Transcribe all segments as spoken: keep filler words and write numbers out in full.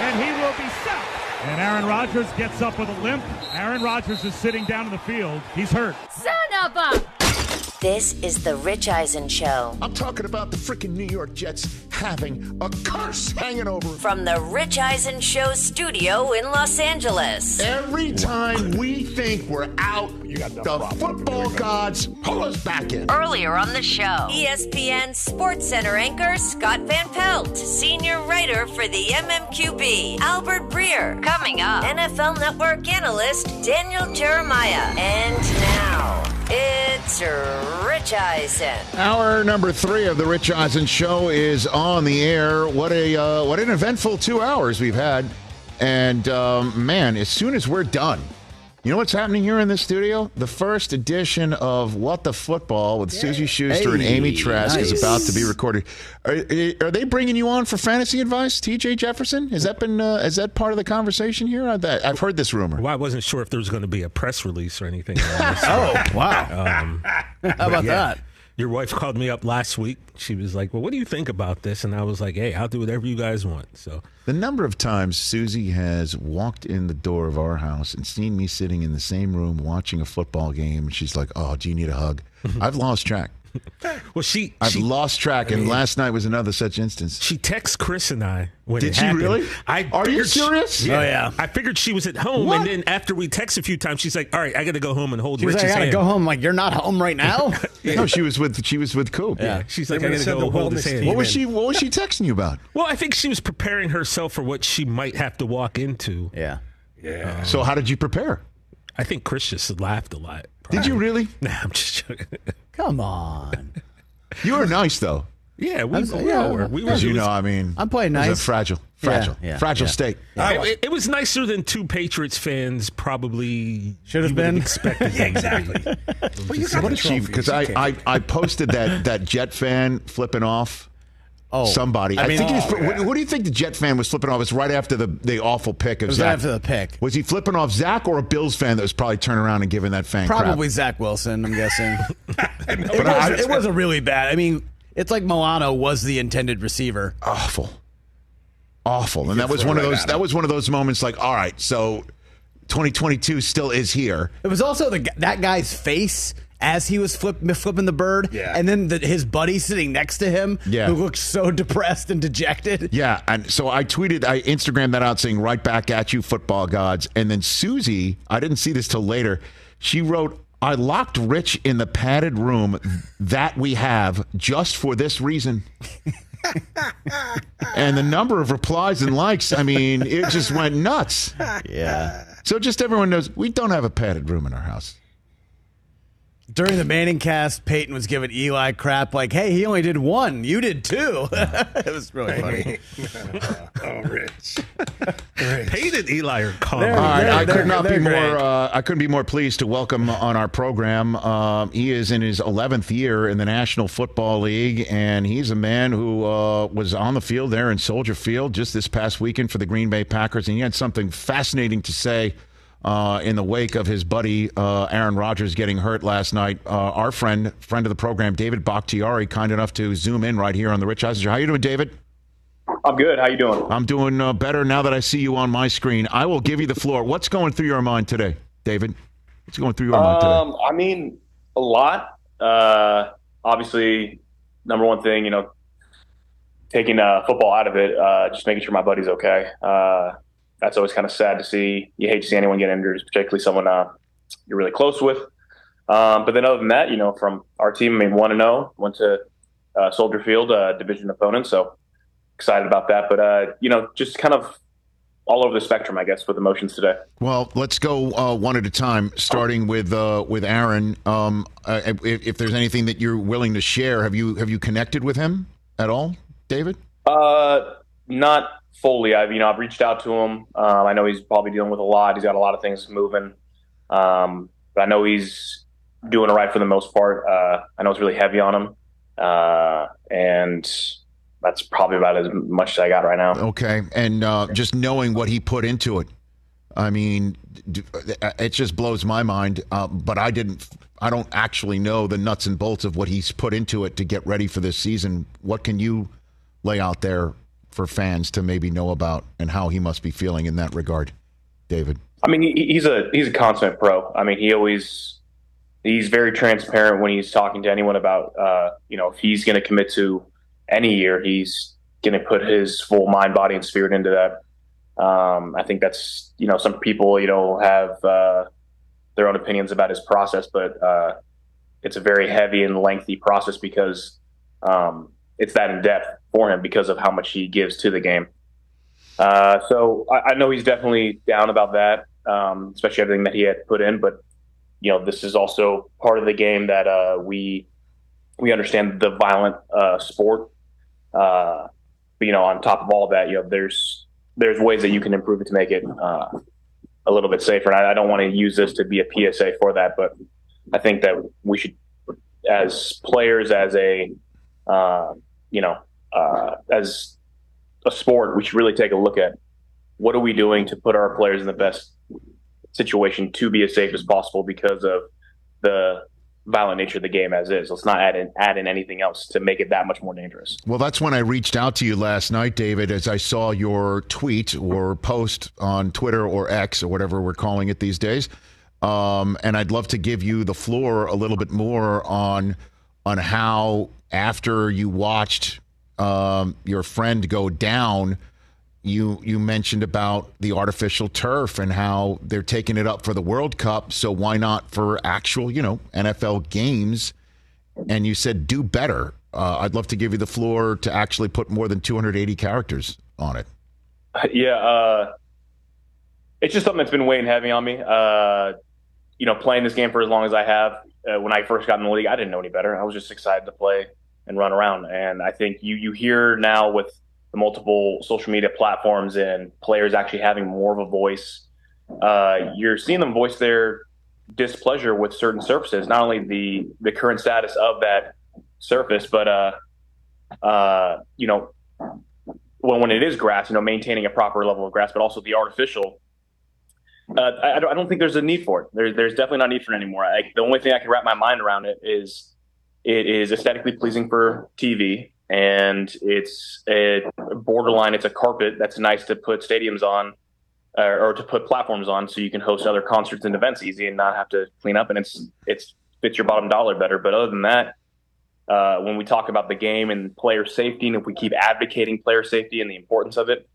and he will be set. And Aaron Rodgers gets up with a limp. Aaron Rodgers is sitting down in the field. He's hurt. Son of a... This is the Rich Eisen Show. I'm talking about the freaking New York Jets having a curse hanging over. From the Rich Eisen Show studio in Los Angeles. Every time we think we're out, the football gods pull us back in. Earlier on the show, E S P N Sports Center anchor Scott Van Pelt, senior writer for the M M Q B, Albert Breer. Coming up, N F L Network analyst Daniel Jeremiah. And now, it's Rich Eisen. Hour number three of the Rich Eisen Show is on the air. What a uh, what an eventful two hours we've had. And, um, man, as soon as we're done, you know what's happening here in the studio? The first edition of What the Football with yeah. Susie Schuster hey, and Amy Trask nice. is about to be recorded. Are, are they bringing you on for fantasy advice, T J Jefferson? Has that been uh, is that part of the conversation here? I've heard this rumor. Well, I wasn't sure if there was going to be a press release or anything. This, oh, wow. Um, How about yeah. that? Your wife called me up last week. She was like, well, what do you think about this? And I was like, hey, I'll do whatever you guys want. So the number of times Susie has walked in the door of our house and seen me sitting in the same room watching a football game, and she's like, oh, do you need a hug? I've lost track. Well, she I've she, lost track, and last night was another such instance. She texts Chris and I when Did it she happened. really? I Are you serious? She, yeah, oh, yeah. I figured she was at home, what? and then after we text a few times, she's like, all right, I got to go home and hold she was Rich's like, I got to hand. go home. Like, you're not home right now? yeah. No, she was with she was with Coop. Yeah. yeah. She's like, they I got to go hold his hand. What was she What was she texting you about? Well, I think she was preparing herself for what she might have to walk into. Yeah. Yeah. Um, so how did you prepare? I think Chris just laughed a lot. Probably. Did you really? Nah, I'm just joking. Come on. You were nice, though. Yeah, we, was, we yeah, all were. We were. As you was, know, I mean, I'm playing it was nice. a fragile, fragile, yeah, yeah, fragile yeah. state. Yeah. It, it was nicer than two Patriots fans probably should have been expected. Yeah, exactly. Well, you got what did she? Because I, I, I posted that that Jet fan flipping off. Oh, somebody. I, I mean, think. oh, He was, yeah. what, what do you think the Jet fan was flipping off? It's right after the, the awful pick of it was Zach. right after the pick. Was he flipping off Zach or a Bills fan that was probably turning around and giving that fan Probably crap? Zach Wilson, I'm guessing. it, but was, I, it was a really bad. I mean, it's like Milano was the intended receiver. Awful, awful, and that was one of those. That was one of those moments. Like, all right, so twenty twenty-two still is here. It was also the that guy's face as he was flip, flipping the bird, yeah. and then the, his buddy sitting next to him, yeah. who looked so depressed and dejected. Yeah, and so I tweeted, I Instagrammed that out saying, right back at you, football gods. And then Susie, I didn't see this till later, she wrote, I locked Rich in the padded room that we have just for this reason. And the number of replies and likes, I mean, it just went nuts. Yeah. So just everyone knows, we don't have a padded room in our house. During the Manning cast, Peyton was giving Eli crap like, hey, he only did one. You did two. It was really funny. Oh, Rich. Rich. Peyton and Eli are calm. All right, they're, I they're, could not be great. more. Uh, I couldn't be more pleased to welcome on our program. Um, he is in his eleventh year in the National Football League, and he's a man who uh, was on the field there in Soldier Field just this past weekend for the Green Bay Packers, and he had something fascinating to say uh, in the wake of his buddy uh, Aaron Rodgers getting hurt last night. Uh, our friend, friend of the program, David Bakhtiari, kind enough to zoom in right here on the Rich Eisen Show. How you doing, David? I'm good. How you doing? I'm doing uh, better now that I see you on my screen. I will give you the floor. What's going through your mind today, David? What's going through your mind today? Um, I mean, a lot. Uh, obviously, number one thing, you know, taking uh, football out of it, uh, just making sure my buddy's okay. Uh, that's always kind of sad to see. You hate to see anyone get injured, particularly someone uh, you're really close with. Um, but then other than that, you know, from our team, I mean, one and oh, went to uh, Soldier Field, uh, division opponent, so excited about that. But, uh, you know, just kind of all over the spectrum, I guess, with emotions today. Well, let's go uh, one at a time, starting with uh, with Aaron. Um, uh, if, if there's anything that you're willing to share, have you have you connected with him at all, David? Uh, not fully. I've you know I've reached out to him. Um, I know he's probably dealing with a lot. He's got a lot of things moving, um, but I know he's doing all right for the most part. Uh, I know it's really heavy on him, uh, and that's probably about as much as I got right now. Okay, and uh, just knowing what he put into it, I mean, it just blows my mind. Uh, but I didn't. I don't actually know the nuts and bolts of what he's put into it to get ready for this season. What can you lay out there for fans to maybe know about and how he must be feeling in that regard, David? I mean, he, he's a he's a consummate pro. I mean, he always he's very transparent when he's talking to anyone about uh, you know, if he's going to commit to any year, he's going to put his full mind, body, and spirit into that. Um, I think that's, you know, some people, you know, have uh, their own opinions about his process, but uh, it's a very heavy and lengthy process because um, it's that in depth for him because of how much he gives to the game. Uh, so I, I know he's definitely down about that, um, especially everything that he had put in. But you know, this is also part of the game that uh, we we understand the violent uh, sport. Uh, but, you know, on top of all that, you know, there's there's ways that you can improve it to make it uh, a little bit safer. And I, I don't want to use this to be a P S A for that, but I think that we should, as players, as a uh, you know, uh, as a sport, we should really take a look at what are we doing to put our players in the best situation to be as safe as possible because of the violent nature of the game as is. Let's not add in, add in anything else to make it that much more dangerous. Well, that's when I reached out to you last night, David, as I saw your tweet or post on Twitter or X or whatever we're calling it these days. Um, and I'd love to give you the floor a little bit more on on how, after you watched um, your friend go down, You you mentioned about the artificial turf and how they're taking it up for the World Cup. So why not for actual, you know, N F L games? And you said do better. Uh, I'd love to give you the floor to actually put more than two hundred eighty characters on it. Yeah, uh, it's just something that's been weighing heavy on me. Uh, you know, playing this game for as long as I have. Uh, when I first got in the league, I didn't know any better. I was just excited to play and run around. And I think you you hear now with the multiple social media platforms and players actually having more of a voice, uh, you're seeing them voice their displeasure with certain surfaces, not only the, the current status of that surface, but, uh, uh, you know, when, when it is grass, you know, maintaining a proper level of grass, but also the artificial. Uh, I, I don't think there's a need for it. There, there's definitely not a need for it anymore. I, the only thing I can wrap my mind around it is it is aesthetically pleasing for T V. And it's a borderline, it's a carpet that's nice to put stadiums on uh, or to put platforms on so you can host other concerts and events easy and not have to clean up. And it's it's fits your bottom dollar better. But other than that, uh, when we talk about the game and player safety, and if we keep advocating player safety and the importance of it,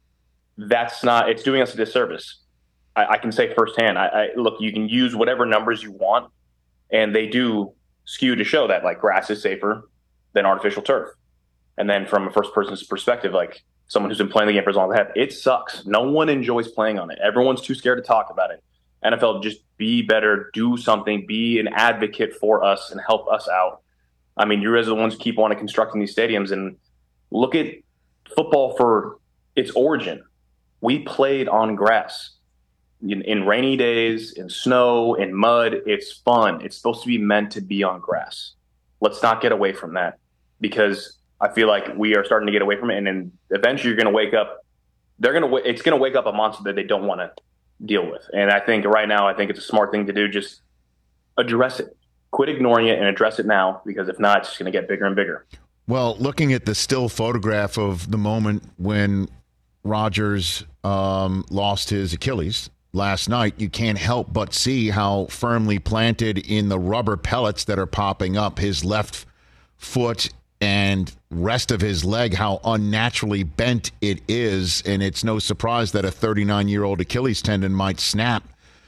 that's not, it's doing us a disservice. I, I can say firsthand, I, I look, you can use whatever numbers you want, and they do skew to show that like grass is safer than artificial turf. And then from a first person's perspective, like someone who's been playing the game for as long as I have, it sucks. No one enjoys playing on it. Everyone's too scared to talk about it. N F L, just be better, do something, be an advocate for us and help us out. I mean, you guys are the ones who keep on constructing these stadiums, and look at football for its origin. We played on grass in, in rainy days, in snow, in mud. It's fun. It's supposed to be meant to be on grass. Let's not get away from that, because I feel like we are starting to get away from it. And then eventually you're going to wake up, they're going to, it's going to wake up a monster that they don't want to deal with. And I think right now, I think it's a smart thing to do. Just address it, quit ignoring it and address it now, because if not, it's just going to get bigger and bigger. Well, looking at the still photograph of the moment when Rodgers um, lost his Achilles last night, you can't help but see how firmly planted in the rubber pellets that are popping up his left foot and rest of his leg, how unnaturally bent it is. And it's no surprise that a thirty-nine-year-old Achilles tendon might snap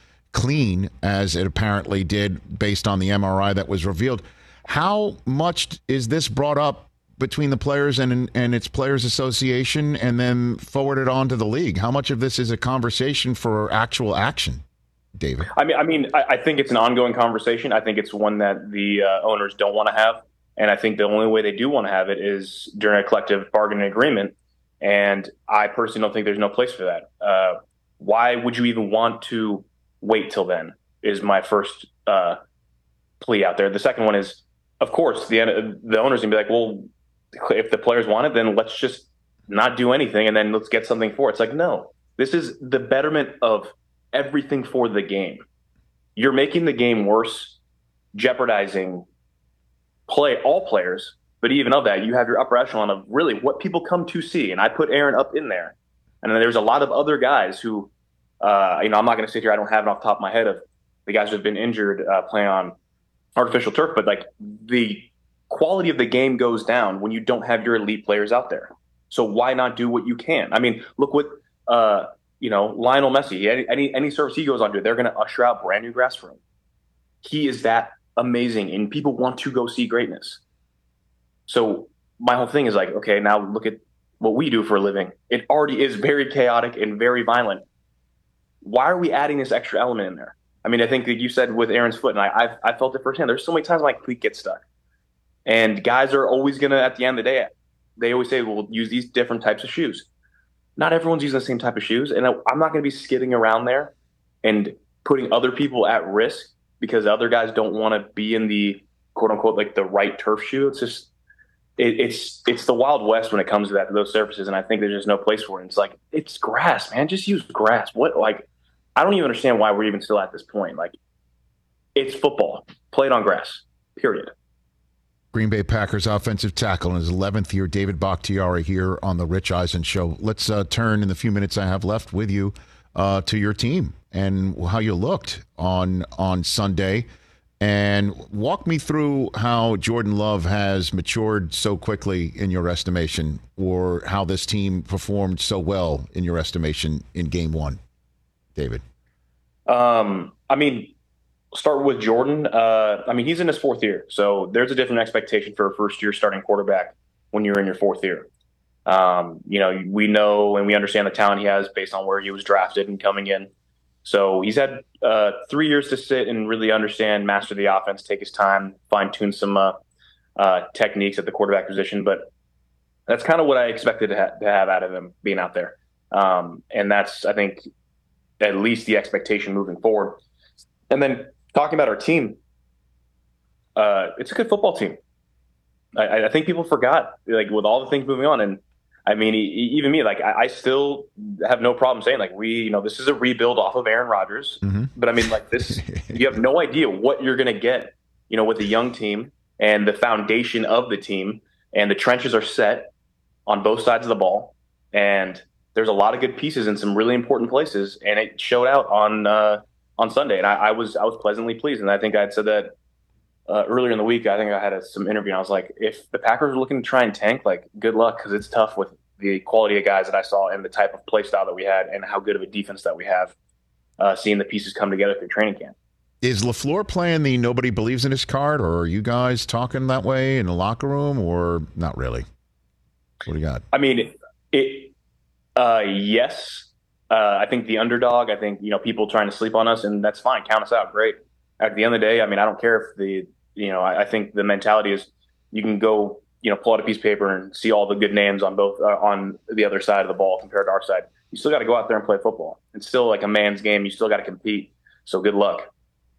clean, as it apparently did based on the M R I that was revealed. How much is this brought up between the players and and its players association and then forwarded on to the league? How much of this is a conversation for actual action, David? I mean, I mean, I, I think it's an ongoing conversation. I think it's one that the uh, owners don't want to have. And I think the only way they do want to have it is during a collective bargaining agreement. And I personally don't think there's no place for that. Uh, why would you even want to wait till then is my first uh, plea out there. The second one is, of course, the the owners going to be like, well, if the players want it, then let's just not do anything and then let's get something for it. It's like, no, this is the betterment of everything for the game. You're making the game worse, jeopardizing play all players, But even of that, you have your upper echelon of really what people come to see. And I put Aaron up in there. And then there's a lot of other guys who, uh, you know, I'm not going to sit here. I don't have it off the top of my head of the guys who have been injured uh, playing on artificial turf. But like the quality of the game goes down when you don't have your elite players out there. So why not do what you can? I mean, look what, uh, you know, Lionel Messi, any, any, any service he goes on to, they're going to usher out brand new grass for him. He is that amazing, and people want to go see greatness. So my whole thing is like, okay, now look at what we do for a living. It already is very chaotic and very violent. Why are we adding this extra element in there? I mean, I think that you said with Aaron's foot, and I I've, I felt it firsthand. There's so many times my cleat gets stuck. And guys are always going to, at the end of the day, they always say, we'll use these different types of shoes. Not everyone's using the same type of shoes. And I'm not going to be skidding around there and putting other people at risk because other guys don't want to be in the quote unquote, like the right turf shoe. It's just, it, it's, it's the Wild West when it comes to that, to those surfaces. And I think there's just no place for it. It's like, it's grass, man. Just use grass. What, like, I don't even understand why we're even still at this point. Like, it's football played on grass, period. Green Bay Packers offensive tackle in his eleventh year, David Bakhtiari, here on the Rich Eisen Show. Let's uh, turn in the few minutes I have left with you uh, to your team and how you looked on on Sunday. And walk me through how Jordan Love has matured so quickly in your estimation, or how this team performed so well in your estimation in game one, David. Um, I mean, start with Jordan. Uh, I mean, he's in his fourth year, so there's a different expectation for a first-year starting quarterback when you're in your fourth year. Um, you know, we know and we understand the talent he has based on where he was drafted and coming in. So he's had uh, three years to sit and really understand, master the offense, take his time, fine-tune some uh, uh, techniques at the quarterback position. But that's kind of what I expected to, ha- to have out of him being out there. Um, and that's, I think, at least the expectation moving forward. And then talking about our team, uh, it's a good football team. I, I think people forgot, like, with all the things moving on. And I mean, even me, like, I, I still have no problem saying, like, we, you know, this is a rebuild off of Aaron Rodgers. Mm-hmm. But I mean, like, this, you have no idea what you're going to get, you know, with a young team and the foundation of the team, and the trenches are set on both sides of the ball. And there's a lot of good pieces in some really important places. And it showed out on, uh, on Sunday. And I, I was, I was pleasantly pleased. And I think I'd said that uh, earlier in the week. I think I had a, some interview and I was like, if the Packers are looking to try and tank, like, good luck. Cause it's tough with the quality of guys that I saw and the type of play style that we had and how good of a defense that we have, uh, seeing the pieces come together through training camp. Is LaFleur playing the nobody believes in his card, or are you guys talking that way in the locker room, or not really? What do you got? I mean, it, uh, yes. Uh, I think the underdog, I think, you know, people trying to sleep on us, and that's fine. Count us out. Great. At the end of the day, I mean, I don't care if the, you know, I, I think the mentality is you can go, you know, pull out a piece of paper and see all the good names on both, uh, on the other side of the ball compared to our side. You still got to go out there and play football. It's still like a man's game. You still got to compete. So good luck.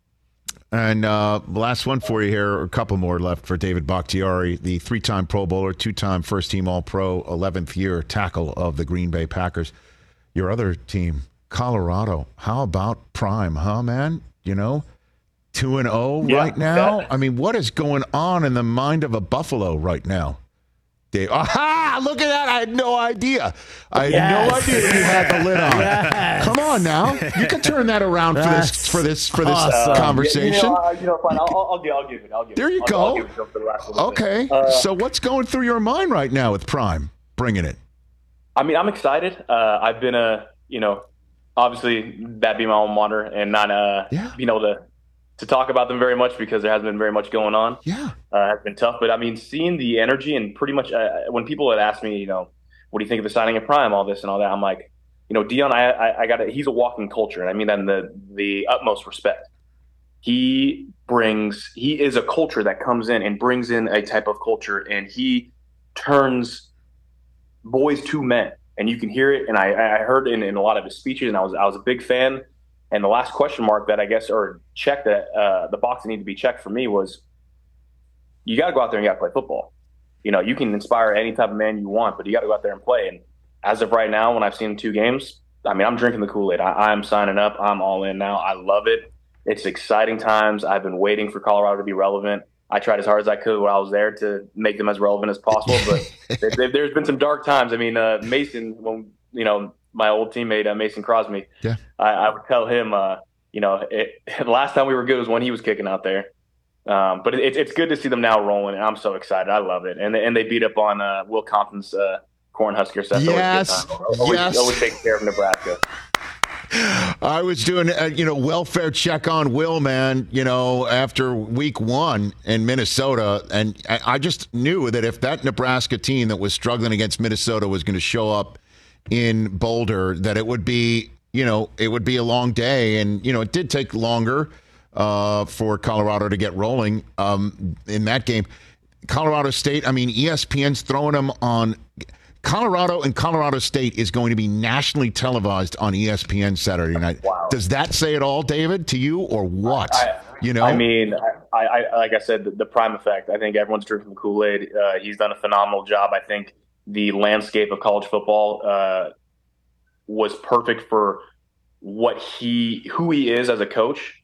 And uh, last one for you here, a couple more left for David Bakhtiari, the three-time Pro Bowler, two-time first-team All-Pro, eleventh year tackle of the Green Bay Packers. Your other team, Colorado. How about Prime, huh, man? You know, two and oh yeah, right now. that. I mean, what is going on in the mind of a Buffalo right now? Dave, aha! Look at that! I had no idea. I had yes. no idea you had the lid on. Yes. Come on now, you can turn that around for this for this for this awesome. conversation. You know, uh, you know fine. I'll, I'll, I'll, give, I'll give it. I'll give There it. you I'll, go. I'll give it for the last little Okay, bit. Uh, so what's going through your mind right now with Prime? Bringing it. I mean, I'm excited. Uh, I've been a, you know, obviously that being my alma mater, and not uh, Yeah. being able to to talk about them very much because there hasn't been very much going on. Yeah. Uh, has been tough. But I mean, seeing the energy and pretty much uh, when people had asked me, you know, what do you think of the signing of Prime, all this and all that, I'm like, you know, Dion, I, I, I got it. He's a walking culture, and I mean that in the the utmost respect. He brings, he is a culture that comes in and brings in a type of culture, and he turns boys to men, and you can hear it. And I, I heard in, in a lot of his speeches, and I was I was a big fan. And the last question mark that I guess, or check that uh, the box that needed to be checked for me was, you got to go out there and you got to play football. You know, you can inspire any type of man you want, but you got to go out there and play. And as of right now, when I've seen two games, I mean, I'm drinking the Kool-Aid. I, I'm signing up. I'm all in now. I love it. It's exciting times. I've been waiting for Colorado to be relevant. I tried as hard as I could while I was there to make them as relevant as possible. But they, they, there's been some dark times. I mean, uh, Mason, when you know my old teammate uh, Mason Crosby, yeah, I, I would tell him, uh, you know, it, the last time we were good was when he was kicking out there. Um, but it, it's good to see them now rolling, and I'm so excited. I love it. And and they beat up on uh, Will Compton's uh, Cornhuskers. That's yes, always, always, yes. always take care of Nebraska. I was doing, a, you know, welfare check on Will, man, you know, after week one in Minnesota. And I just knew that if that Nebraska team that was struggling against Minnesota was going to show up in Boulder, that it would be, you know, it would be a long day. And, you know, it did take longer uh, for Colorado to get rolling um, in that game. Colorado State, I mean, E S P N's throwing them on. Colorado and Colorado State is going to be nationally televised on E S P N Saturday night. Wow. Does that say it all, David, to you, or what? I, you know, I mean, I, I like I said, the, the prime effect. I think everyone's drinking the Kool-Aid. Uh, he's done a phenomenal job. I think the landscape of college football uh, was perfect for what he, who he is as a coach,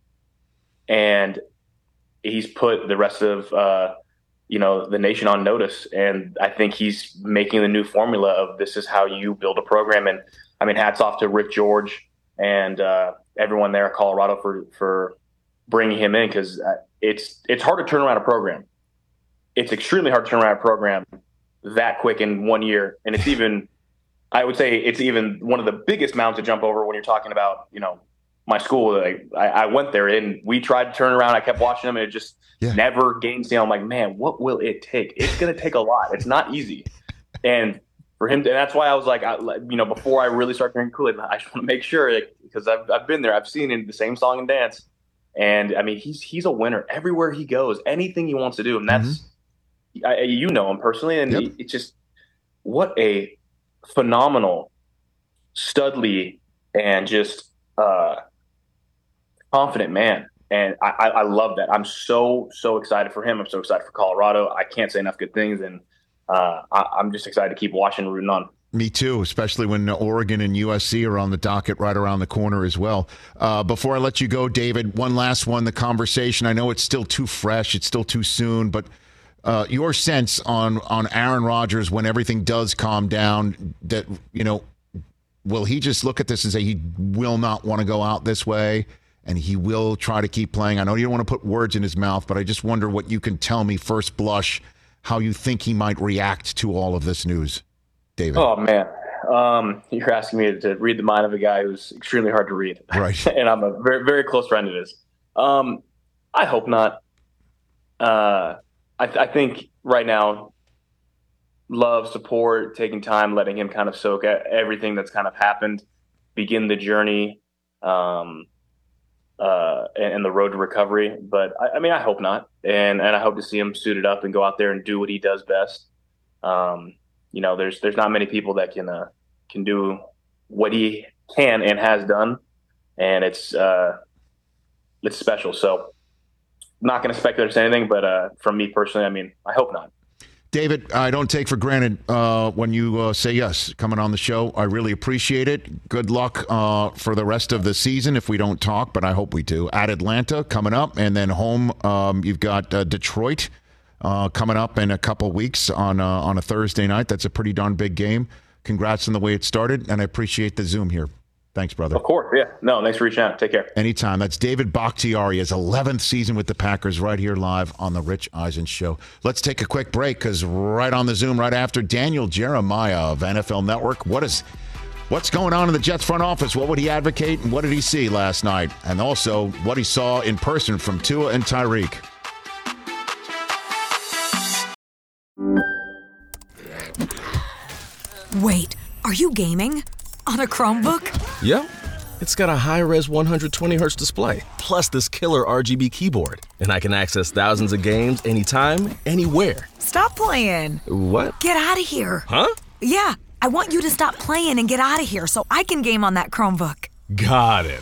and he's put the rest of. Uh, you know, the nation on notice. And I think he's making the new formula of this is how you build a program. And I mean, hats off to Rick George and uh, everyone there at Colorado for, for bringing him in. Cause it's, it's hard to turn around a program. It's extremely hard to turn around a program that quick in one year. And it's even, I would say it's even one of the biggest mountains to jump over when you're talking about, you know, my school. Like, I, I went there and we tried to turn around. I kept watching them and it just, Yeah. never gained steam. I'm like, man, what will it take? It's going to take a lot. It's not easy. And for him, to, and that's why I was like, I, you know, before I really start drinking Kool-Aid, I just want to make sure, like, because I've I've been there, I've seen it, the same song and dance, and I mean, he's he's a winner everywhere he goes, anything he wants to do, and that's, mm-hmm. I, you know him personally, and yep. he, it's just what a phenomenal studly and just uh, confident man. And I, I love that. I'm so, so excited for him. I'm so excited for Colorado. I can't say enough good things. And uh, I, I'm just excited to keep watching and rooting on. Me too, especially when Oregon and U S C are on the docket right around the corner as well. Uh, before I let you go, David, one last one, the conversation. I know it's still too fresh. It's still too soon. But uh, your sense on, on Aaron Rodgers when everything does calm down, that, you know, will he just look at this and say he will not want to go out this way? And he will try to keep playing. I know you don't want to put words in his mouth, but I just wonder what you can tell me first blush, how you think he might react to all of this news, David. Oh, man. Um, you're asking me to read the mind of a guy who's extremely hard to read. Right. And I'm a very, very close friend of his. Um, I hope not. Uh, I, th- I think right now, love, support, taking time, letting him kind of soak everything that's kind of happened, begin the journey. Um, Uh, and, and the road to recovery. But I, I mean, I hope not. And and I hope to see him suited up and go out there and do what he does best. Um, you know, there's there's not many people that can uh, can do what he can and has done, and it's uh, it's special. So I'm not going to speculate or anything, but uh, from me personally, I mean, I hope not. David, I don't take for granted uh, when you uh, say yes, coming on the show. I really appreciate it. Good luck uh, for the rest of the season if we don't talk, but I hope we do. At Atlanta coming up, and then home, um, you've got uh, Detroit uh, coming up in a couple weeks on, uh, on a Thursday night. That's a pretty darn big game. Congrats on the way it started, and I appreciate the Zoom here. Thanks, brother. Of course, yeah. No, thanks for reaching out. Take care. Anytime. That's David Bakhtiari, his eleventh season with the Packers, right here live on the Rich Eisen Show. Let's take a quick break, because right on the Zoom, right after, Daniel Jeremiah of N F L Network. What is, what's going on in the Jets front office? What would he advocate, and what did he see last night? And also, what he saw in person from Tua and Tyreek. Wait, are you gaming? On a Chromebook? Yep. It's got a high-res one hundred twenty hertz display, plus this killer R G B keyboard. And I can access thousands of games anytime, anywhere. Stop playing. What? Get out of here. Huh? Yeah, I want you to stop playing and get out of here so I can game on that Chromebook. Got it.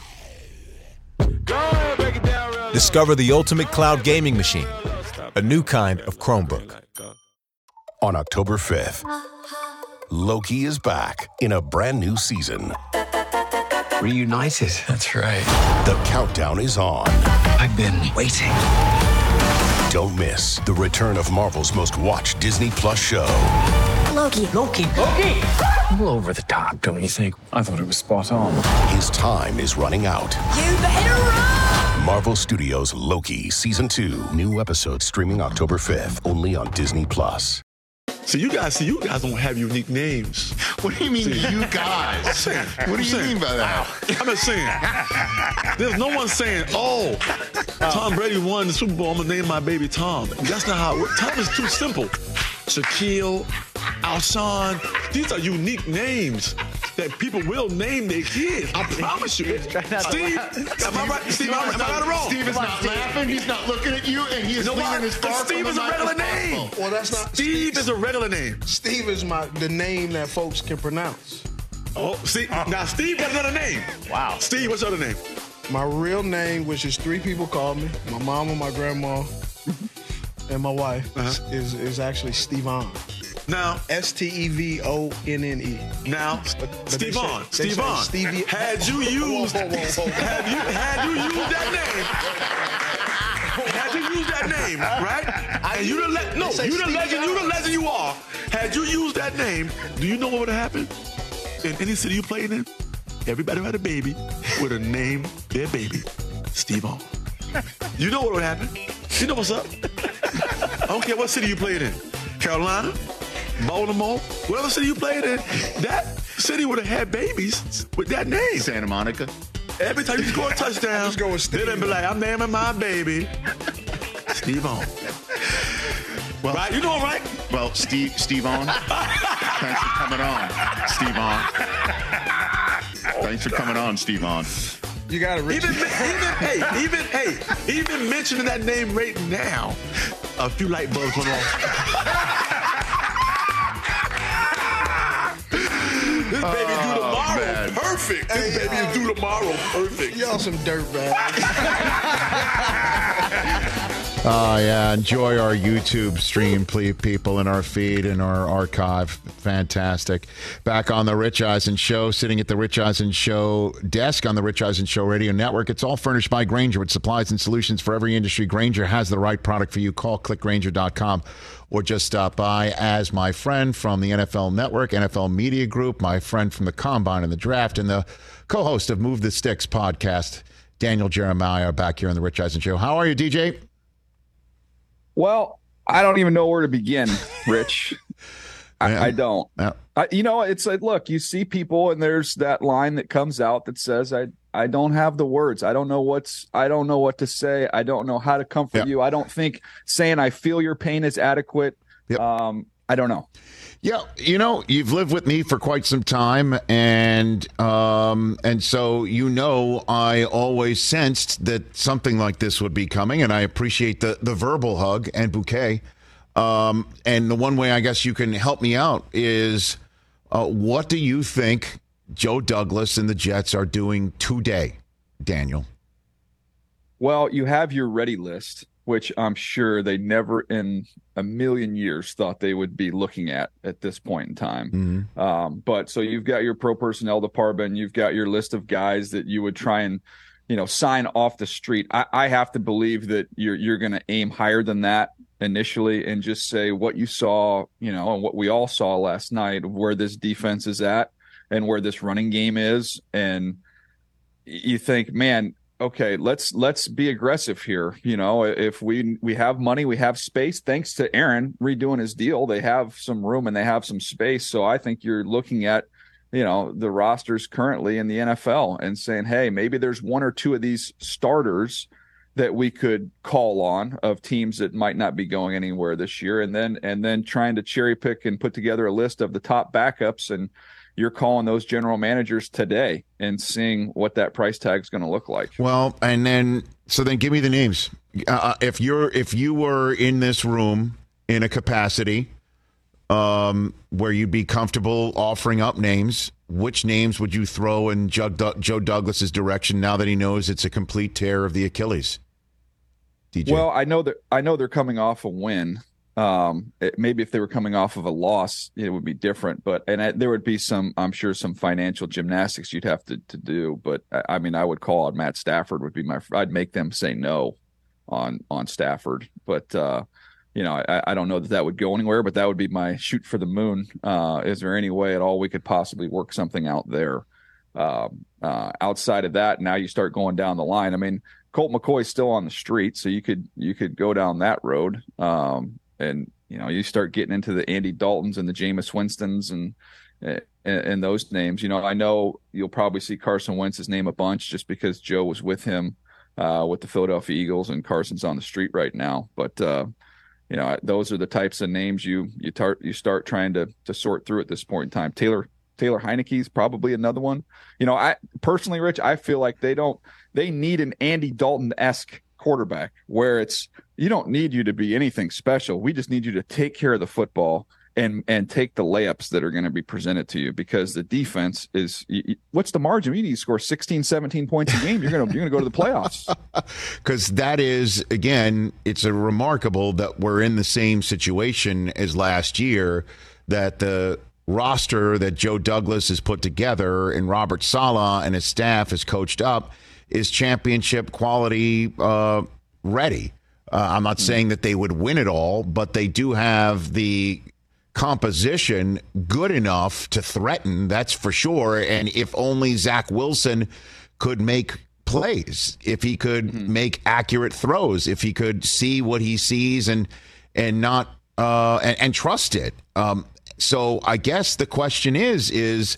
Discover the ultimate cloud gaming machine, a new kind of Chromebook. On October fifth, Loki is back in a brand new season. Reunited. That's right. The countdown is on. I've been waiting. Don't miss the return of Marvel's most watched Disney Plus show. Loki. Loki. Loki! A little over the top, don't you think? I thought it was spot on. His time is running out. You better run! Marvel Studios' Loki Season two. New episodes streaming October fifth, only on Disney Plus. So you guys, see, you guys don't have unique names. What do you mean, See, you guys? I'm saying, What do I'm you saying, mean by that? I'm just saying. There's no one saying, "Oh, Tom Brady won the Super Bowl. I'm gonna name my baby Tom." That's not how it works. Tom is too simple. Shaquille, Alshon, these are unique names that people will name their kids. I promise you. Steve, am I right? Steve, am I right or wrong? Steve is not laughing. He's not looking at you, and he is You know leaning what? as far Steve from is the a mic regular as name. possible. Well, that's not Steve is a regular name. Steve is my the name that folks can pronounce. Oh, see, now Steve got another name. Wow. Steve, what's your other name? My real name, which is three people call me, my mama, my grandma, and my wife, Uh-huh. is is actually Stevon. Now, S T E V O N N E. now, But they Stevon, say- they say Stevon, Stevie- had you used, Whoa, whoa, whoa, whoa. had you, had you used that name, had you used that name, right? And you the le- no, They say you the Stevie legend, you the Jones. legend you are. Had you used that name, do you know what would have happened? In any city you played in, everybody who had a baby would have named their baby Stevon. You know what would happen? You know what's up? I don't care what city you played in. Carolina, Baltimore, whatever city you played in, that city would have had babies with that name. Santa Monica. Every time you score a touchdown, Just go with they'd Steve. be like, I'm naming my baby Stevon. Well, Right? You know, right? Well, Steve, Steve on. Thanks for coming on, Steve on. Thanks for coming on, Steve on. You got it, Even, Richie. even, hey, even, hey, even mentioning that name right now, a few light bulbs went off. This baby do tomorrow man. perfect. This baby is due tomorrow perfect. Y'all some dirt bags. Oh, yeah. Enjoy our YouTube stream, please, people, in our feed and our archive. Fantastic. Back on the Rich Eisen Show, sitting at the Rich Eisen Show desk on the Rich Eisen Show Radio Network. It's all furnished by Grainger with supplies and solutions for every industry. Grainger has the right product for you. Call click grainger dot com or just stop by as my friend from the N F L Network, N F L Media Group, my friend from the Combine and the Draft, and the co-host of Move the Sticks podcast, Daniel Jeremiah, back here on the Rich Eisen Show. How are you, D J? Well, I don't even know where to begin, Rich. Yeah. I, I don't. Yeah. I, you know, it's like, look, you see people, and there's that line that comes out that says, "I, I don't have the words. I don't know what's. I don't know what to say. I don't know how to comfort Yeah. you. I don't think saying I feel your pain is adequate. Yep. Um, I don't know." Yeah, you know, you've lived with me for quite some time, and um, and so you know I always sensed that something like this would be coming, and I appreciate the, the verbal hug and bouquet. Um, and the one way I guess you can help me out is uh, what do you think Joe Douglas and the Jets are doing today, Daniel? Well, you have your ready list, which I'm sure they never in a million years thought they would be looking at at this point in time. Mm-hmm. Um, but so you've got your pro personnel department, you've got your list of guys that you would try and, you know, sign off the street. I, I have to believe that you're you're going to aim higher than that initially and just say what you saw, you know, and what we all saw last night, where this defense is at and where this running game is. And you think, man, okay, let's let's be aggressive here. You know, if we we have money, we have space. Thanks to Aaron redoing his deal, they have some room and they have some space. So I think you're looking at, you know, the rosters currently in the N F L and saying, hey, maybe there's one or two of these starters that we could call on of teams that might not be going anywhere this year, and then and then trying to cherry pick and put together a list of the top backups, and you're calling those general managers today and seeing what that price tag is going to look like. Well, and then so then give me the names. Uh, if you're if you were in this room in a capacity um, where you'd be comfortable offering up names, which names would you throw in Joe, Joe Douglas's direction now that he knows it's a complete tear of the Achilles? D J. Well, I know that I know they're coming off a win. Um, it, maybe if they were coming off of a loss, it would be different. But and I, there would be some, I'm sure, some financial gymnastics you'd have to, to do. But I, I mean, I would call out Matt Stafford. Would be my. I'd make them say no. on on Stafford. But uh, you know, I, I don't know that that would go anywhere. But that would be my shoot for the moon. Uh, is there any way at all we could possibly work something out there? Uh, uh, outside of that, now you start going down the line. I mean, Colt McCoy's still on the street, so you could you could go down that road. Um, and you know, you start getting into the Andy Daltons and the Jameis Winstons and, and and those names. You know, I know you'll probably see Carson Wentz's name a bunch just because Joe was with him uh, with the Philadelphia Eagles, and Carson's on the street right now. But uh, you know, those are the types of names you you tar- you start trying to to sort through at this point in time. Taylor Taylor Heineke's probably another one. You know, I personally, Rich, I feel like they don't they need an Andy Dalton-esque quarterback where it's, you don't need you to be anything special. We just need you to take care of the football and and take the layups that are going to be presented to you, because the defense is, what's the margin? You need to score sixteen, seventeen points a game. You're going to you're going to go to the playoffs. Because that is, again, it's a remarkable that we're in the same situation as last year, that the roster that Joe Douglas has put together and Robert Saleh and his staff has coached up is championship quality uh, ready. Uh, I'm not saying that they would win it all, but they do have the composition good enough to threaten, that's for sure. And if only Zach Wilson could make plays, if he could mm-hmm. make accurate throws, if he could see what he sees and and not uh, and, and trust it. Um, so I guess the question is, is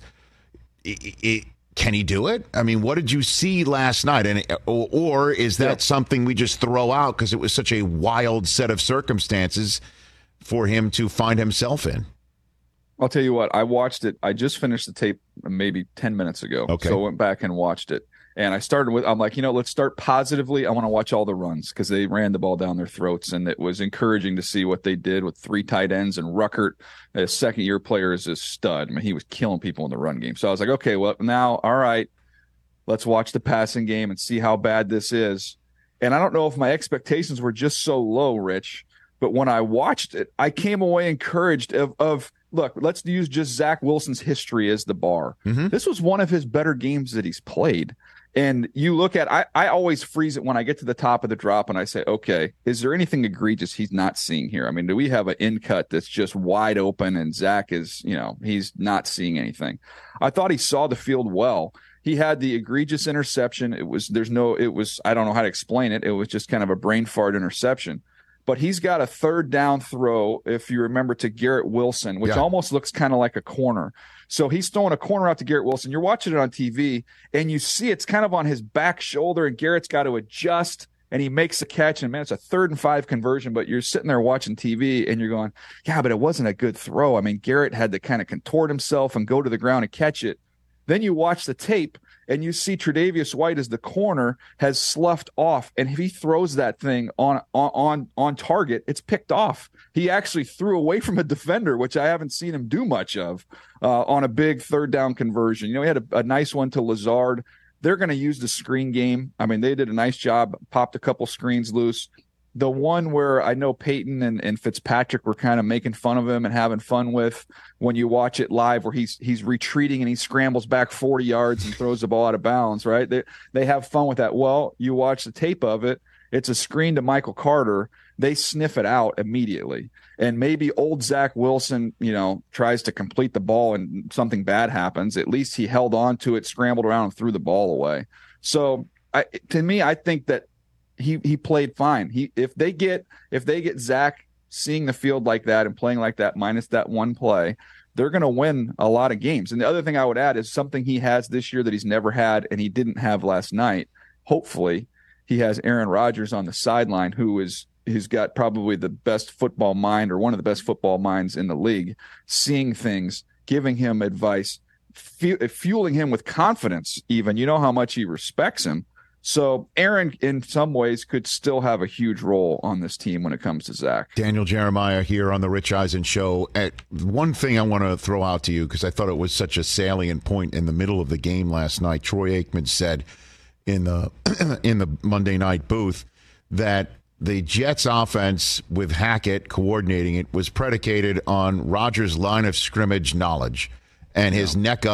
it, it, can he do it? I mean, what did you see last night? And or, or is that yeah. something we just throw out because it was such a wild set of circumstances for him to find himself in? I'll tell you what, I watched it. I just finished the tape maybe ten minutes ago. Okay. So I went back and watched it. And I started with, I'm like, you know, let's start positively. I want to watch all the runs because they ran the ball down their throats. And it was encouraging to see what they did with three tight ends. And Ruckert, a second year player, is a stud. I mean, he was killing people in the run game. So I was like, okay, well, now, all right, let's watch the passing game and see how bad this is. And I don't know if my expectations were just so low, Rich, but when I watched it, I came away encouraged of, of look, let's use just Zach Wilson's history as the bar. Mm-hmm. This was one of his better games that he's played. And you look at, I, I always freeze it when I get to the top of the drop and I say, okay, is there anything egregious he's not seeing here? I mean, do we have an in cut that's just wide open and Zach is, you know, he's not seeing anything? I thought he saw the field well. He had the egregious interception. It was, there's no, it was, I don't know how to explain it. It was just kind of a brain fart interception. But he's got a third down throw, if you remember, to Garrett Wilson, which yeah. almost looks kind of like a corner. So he's throwing a corner out to Garrett Wilson. You're watching it on T V, and you see it's kind of on his back shoulder, and Garrett's got to adjust, and he makes the catch. And, man, it's a third and five conversion, but you're sitting there watching T V, and you're going, yeah, but it wasn't a good throw. I mean, Garrett had to kind of contort himself and go to the ground and catch it. Then you watch the tape, and you see Tre'Davious White as the corner has sloughed off, and if he throws that thing on on on target, it's picked off. He actually threw away from a defender, which I haven't seen him do much of uh, on a big third down conversion. You know, he had a, a nice one to Lazard. They're going to use the screen game. I mean, they did a nice job, popped a couple screens loose. The one where I know Peyton and, and Fitzpatrick were kind of making fun of him and having fun with when you watch it live, where he's he's retreating and he scrambles back forty yards and throws the ball out of bounds, right? They they have fun with that. Well, you watch the tape of it. It's a screen to Michael Carter. They sniff it out immediately. And maybe old Zach Wilson, you know, tries to complete the ball and something bad happens. At least he held on to it, scrambled around, and threw the ball away. So I, to me, I think that He he played fine. He if they get if they get Zach seeing the field like that and playing like that minus that one play, they're going to win a lot of games. And the other thing I would add is something he has this year that he's never had and he didn't have last night. Hopefully, he has Aaron Rodgers on the sideline, who is who's got probably the best football mind or one of the best football minds in the league, seeing things, giving him advice, fu- fueling him with confidence. Even, you know how much he respects him. So Aaron, in some ways, could still have a huge role on this team when it comes to Zach. Daniel Jeremiah here on the Rich Eisen Show. At one thing I want to throw out to you, because I thought it was such a salient point in the middle of the game last night. Troy Aikman said in the in the Monday night booth that the Jets offense with Hackett coordinating it was predicated on Rodgers' line of scrimmage knowledge and his yeah. neck up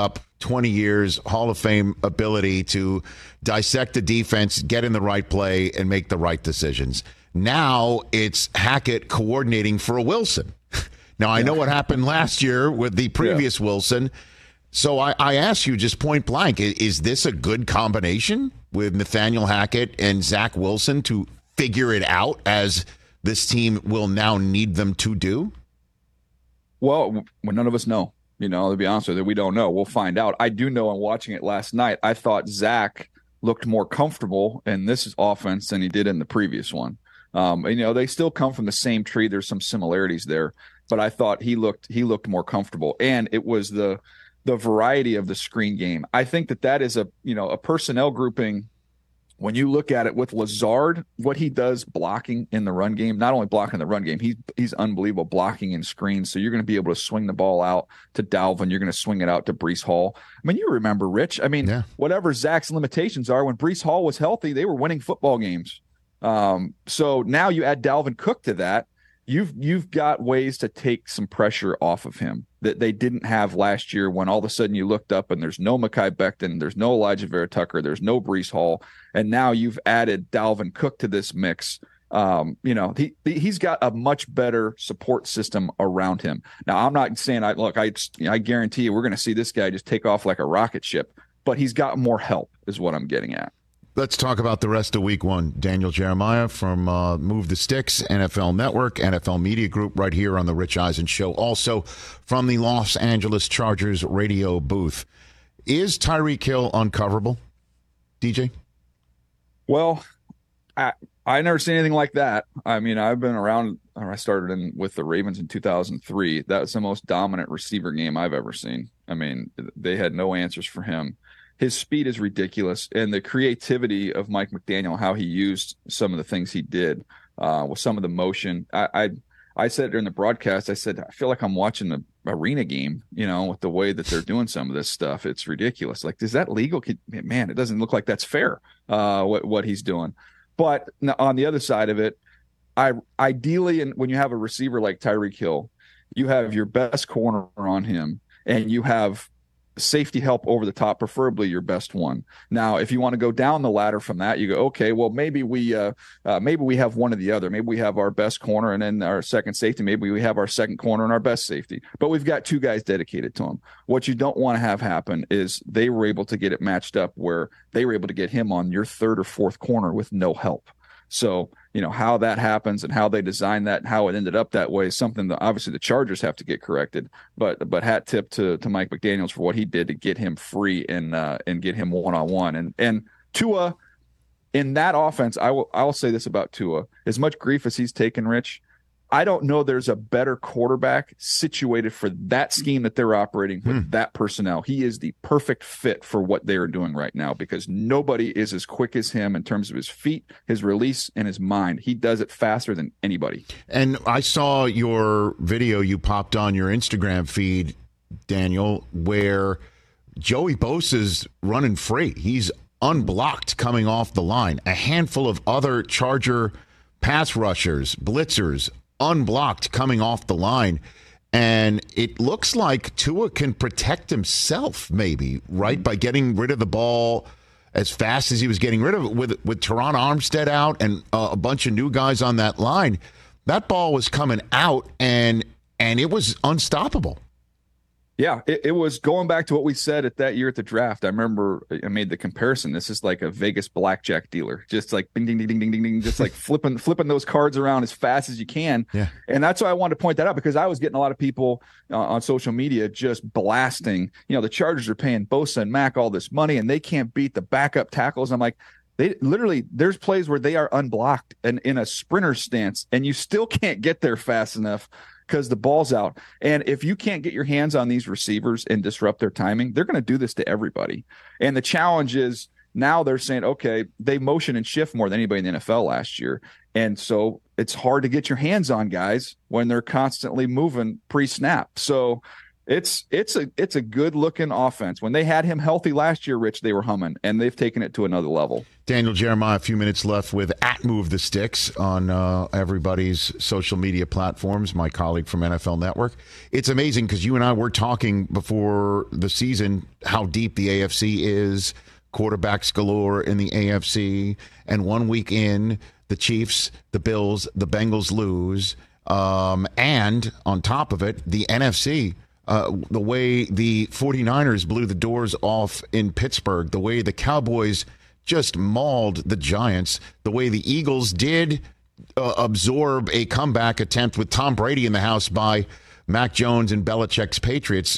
twenty years, Hall of Fame ability to dissect the defense, get in the right play, and make the right decisions. Now it's Hackett coordinating for a Wilson. Now, I know what happened last year with the previous yeah. Wilson. So I, I ask you just point blank, is this a good combination with Nathaniel Hackett and Zach Wilson to figure it out as this team will now need them to do? Well, well none of us know. You know, to be honest with you, we don't know. We'll find out. I do know in watching it last night, I thought Zach looked more comfortable in this offense than he did in the previous one. Um, and, you know, they still come from the same tree. There's some similarities there. But I thought he looked he looked more comfortable, and it was the the variety of the screen game. I think that that is a you know a personnel grouping. When you look at it with Lazard, what he does blocking in the run game, not only blocking the run game, he's he's unbelievable blocking in screens. So you're going to be able to swing the ball out to Dalvin. You're going to swing it out to Breece Hall. I mean, you remember, Rich. I mean, yeah. whatever Zach's limitations are, when Breece Hall was healthy, they were winning football games. Um, so now you add Dalvin Cook to that. You've you've got ways to take some pressure off of him that they didn't have last year when all of a sudden you looked up and there's no Mekhi Becton, there's no Elijah Vera Tucker, there's no Breece Hall, and now you've added Dalvin Cook to this mix. Um, you know, he he's got a much better support system around him. Now, I'm not saying I look, I I guarantee you we're going to see this guy just take off like a rocket ship, but he's got more help, is what I'm getting at. Let's talk about the rest of week one. Daniel Jeremiah from uh, Move the Sticks, N F L Network, N F L Media Group, right here on the Rich Eisen Show. Also from the Los Angeles Chargers radio booth. Is Tyreek Hill uncoverable, D J? Well, I I never seen anything like that. I mean, I've been around. I started in with the Ravens in two thousand three. That was the most dominant receiver game I've ever seen. I mean, they had no answers for him. His speed is ridiculous, and the creativity of Mike McDaniel, how he used some of the things he did uh, with some of the motion. I, I I said during the broadcast, I said, I feel like I'm watching the arena game, you know, with the way that they're doing some of this stuff. It's ridiculous. Like, is that legal? Man, it doesn't look like that's fair, uh, what, what he's doing. But on the other side of it, I ideally, and when you have a receiver like Tyreek Hill, you have your best corner on him, and you have safety help over the top, preferably your best one. Now, if you want to go down the ladder from that, you go, okay, well, maybe we uh, uh, maybe we have one or the other. Maybe we have our best corner and then our second safety. Maybe we have our second corner and our best safety. But we've got two guys dedicated to him. What you don't want to have happen is they were able to get it matched up where they were able to get him on your third or fourth corner with no help. So, you know, how that happens and how they designed that and how it ended up that way is something that obviously the Chargers have to get corrected. But but hat tip to to Mike McDaniels for what he did to get him free and uh, and get him one on one. And and Tua in that offense, I will I will say this about Tua: as much grief as he's taken, Rich, I don't know there's a better quarterback situated for that scheme that they're operating with hmm. that personnel. He is the perfect fit for what they are doing right now because nobody is as quick as him in terms of his feet, his release, and his mind. He does it faster than anybody. And I saw your video you popped on your Instagram feed, Daniel, where Joey Bosa's running free. He's unblocked coming off the line. A handful of other Charger pass rushers, blitzers, unblocked coming off the line, and it looks like Tua can protect himself maybe, right, by getting rid of the ball as fast as he was getting rid of it with with Teron Armstead out and uh, a bunch of new guys on that line. That ball was coming out, and and it was unstoppable. Yeah, it, it was going back to what we said at that year at the draft. I remember I made the comparison. This is like a Vegas blackjack dealer, just like ding, ding, ding, ding, ding, ding, ding, just like flipping, flipping those cards around as fast as you can. Yeah. And that's why I wanted to point that out because I was getting a lot of people uh, on social media just blasting. You know, the Chargers are paying Bosa and Mack all this money, and they can't beat the backup tackles. I'm like, they literally there's plays where they are unblocked and in a sprinter stance, and you still can't get there fast enough because the ball's out. And if you can't get your hands on these receivers and disrupt their timing, they're going to do this to everybody. And the challenge is now they're saying, okay, they motion and shift more than anybody in the N F L last year. And so it's hard to get your hands on guys when they're constantly moving pre-snap. So It's it's a it's a good looking offense. When they had him healthy last year, Rich, they were humming, and they've taken it to another level. Daniel Jeremiah, a few minutes left with at Move the Sticks on uh, everybody's social media platforms, my colleague from N F L Network. It's amazing because you and I were talking before the season how deep the A F C is, quarterbacks galore in the A F C, and one week in, the Chiefs, the Bills, the Bengals lose, um, and on top of it, the N F C. Uh, the way the 49ers blew the doors off in Pittsburgh, the way the Cowboys just mauled the Giants, the way the Eagles did uh, absorb a comeback attempt with Tom Brady in the house by Mac Jones and Belichick's Patriots.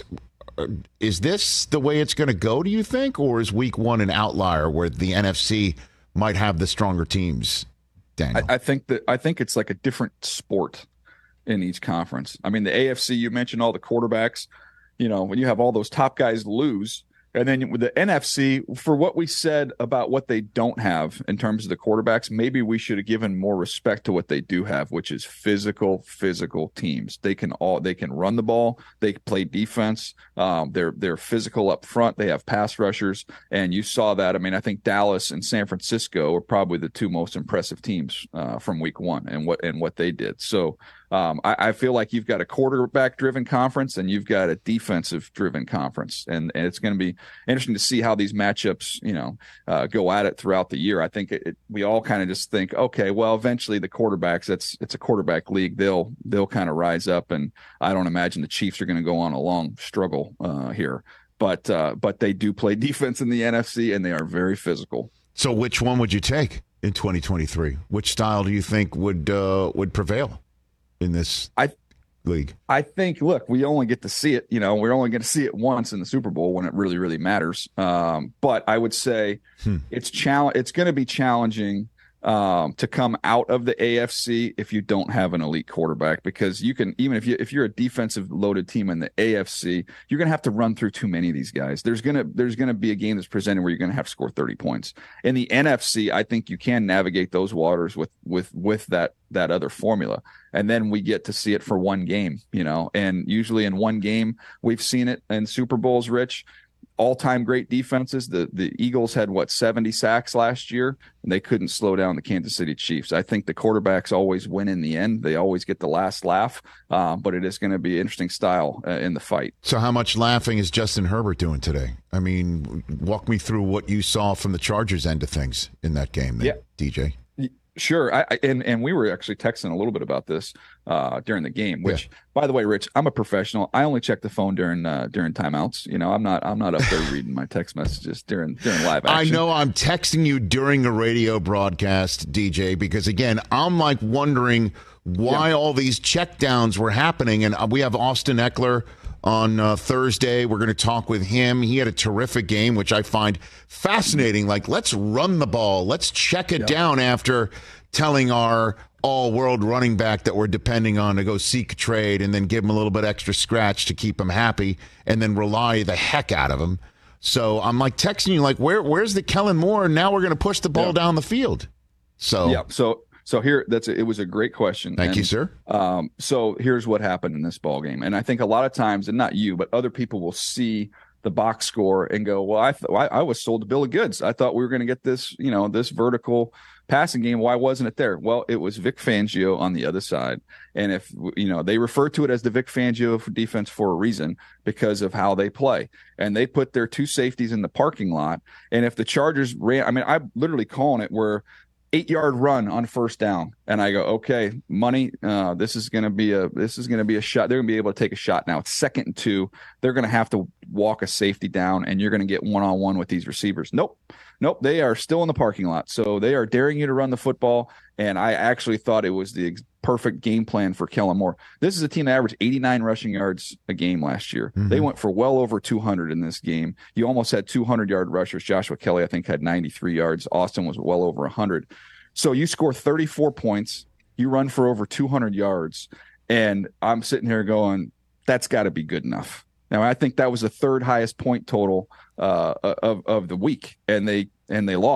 Is this the way it's going to go, do you think? Or is week one an outlier where the N F C might have the stronger teams, Daniel? I, I think that I think it's like a different sport in each conference. I mean, the A F C, you mentioned all the quarterbacks, you know, when you have all those top guys lose, and then with the N F C, for what we said about what they don't have in terms of the quarterbacks, maybe we should have given more respect to what they do have, which is physical, physical teams. They can all they can run the ball, they play defense, um, they're they're physical up front, they have pass rushers, and you saw that. I mean, I think Dallas and San Francisco are probably the two most impressive teams uh, from week one and what and what they did. So Um, I, I feel like you've got a quarterback-driven conference and you've got a defensive-driven conference, and, and it's going to be interesting to see how these matchups, you know, uh, go at it throughout the year. I think it, it, we all kind of just think, okay, well, eventually the quarterbacks, it's it's a quarterback league. They'll they'll kind of rise up, and I don't imagine the Chiefs are going to go on a long struggle uh, here. But uh, but they do play defense in the N F C, and they are very physical. So which one would you take in twenty twenty-three? Which style do you think would uh, would prevail in this I, league? I think, look, we only get to see it, you know, we're only going to see it once in the Super Bowl when it really, really matters. Um, but I would say hmm. it's challenge. It's going to be challenging um, to come out of the A F C if you don't have an elite quarterback, because you can, even if you, if you're a defensive loaded team in the A F C, you're going to have to run through too many of these guys. There's going to, there's going to be a game that's presented where you're going to have to score thirty points. In the N F C, I think you can navigate those waters with, with, with that, that other formula. And then we get to see it for one game, you know, and usually in one game, we've seen it in Super Bowls, Rich. All-time great defenses. The the Eagles had, what, seventy sacks last year, and they couldn't slow down the Kansas City Chiefs. I think the quarterbacks always win in the end. They always get the last laugh, um, but it is going to be an interesting style uh, in the fight. So how much laughing is Justin Herbert doing today? I mean, walk me through what you saw from the Chargers end of things in that game there, yeah. D J. Sure. I, I and, and we were actually texting a little bit about this uh, during the game, which, yeah. by the way, Rich, I'm a professional. I only check the phone during uh, during timeouts. You know, I'm not I'm not up there reading my text messages during during live action. I know I'm texting you during a radio broadcast, D J, because, again, I'm like wondering why yeah. all these checkdowns were happening. And we have Austin Eckler on uh, Thursday. We're going to talk with him. He had a terrific game, which I find fascinating. Like, let's run the ball. Let's check it yep. down after telling our all-world running back that we're depending on to go seek a trade and then give him a little bit extra scratch to keep him happy and then rely the heck out of him. So I'm like texting you like, where where's the Kellen Moore? Now we're going to push the ball yep. down the field. So yeah, so So here, that's a, it was a great question. Thank and, you, sir. Um, so here's what happened in this ball game, and I think a lot of times, and not you, but other people will see the box score and go, "Well, I th- I, I was sold a bill of goods. I thought we were going to get this, you know, this vertical passing game. Why wasn't it there?" Well, it was Vic Fangio on the other side, and if you know, they refer to it as the Vic Fangio defense for a reason because of how they play, and they put their two safeties in the parking lot. And if the Chargers ran, I mean, I'm literally calling it where. Eight yard run on first down, and I go, okay, money. Uh, this is going to be a this is going to be a shot. They're going to be able to take a shot now. It's second and two. They're going to have to walk a safety down, and you're going to get one on one with these receivers. Nope, nope. They are still in the parking lot, so they are daring you to run the football. And I actually thought it was the ex- perfect game plan for Kellen Moore. This is a team that averaged eighty-nine rushing yards a game last year. Mm-hmm. They went for well over two hundred in this game. You almost had two hundred yard rushers. Joshua Kelly, I think, had ninety-three yards. Austin was well over one hundred. So you score thirty-four points, you run for over two hundred yards, and I'm sitting here going, that's got to be good enough. Now, I think that was the third highest point total uh, of of the week, and they and they lost.